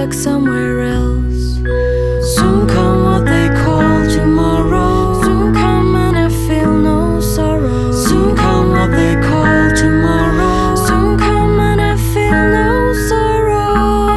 stuck somewhere else. Soon come what they call tomorrow. Soon come and I feel no sorrow. Soon come what they call tomorrow. Soon come and I feel no sorrow.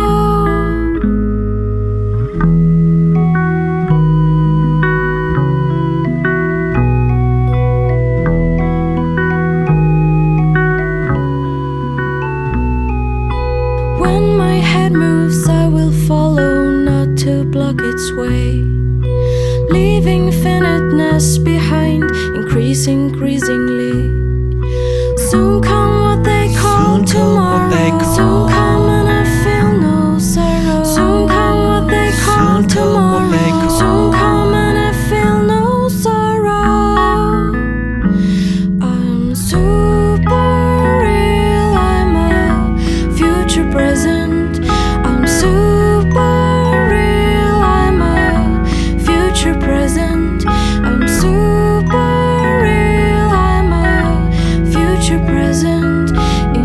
When my head moves, I will follow, not to block its way, leaving finiteness behind, increasingly. Soon come what they call tomorrow. Soon come and I feel no sorrow. Soon come what they call tomorrow. Soon come and I feel no sorrow. I'm super real, I'm a future present. I'm super real, I'm a future present. I'm super real, I'm a future present. In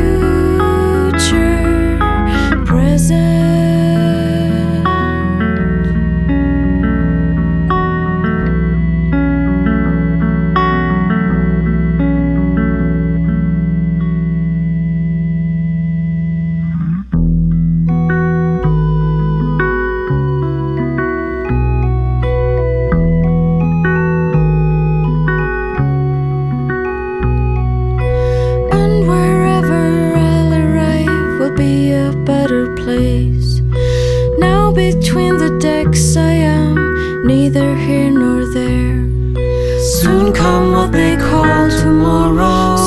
future present. And wherever I'll arrive will be a better place. Now between the decks I am neither here nor there. Soon come what they call tomorrow.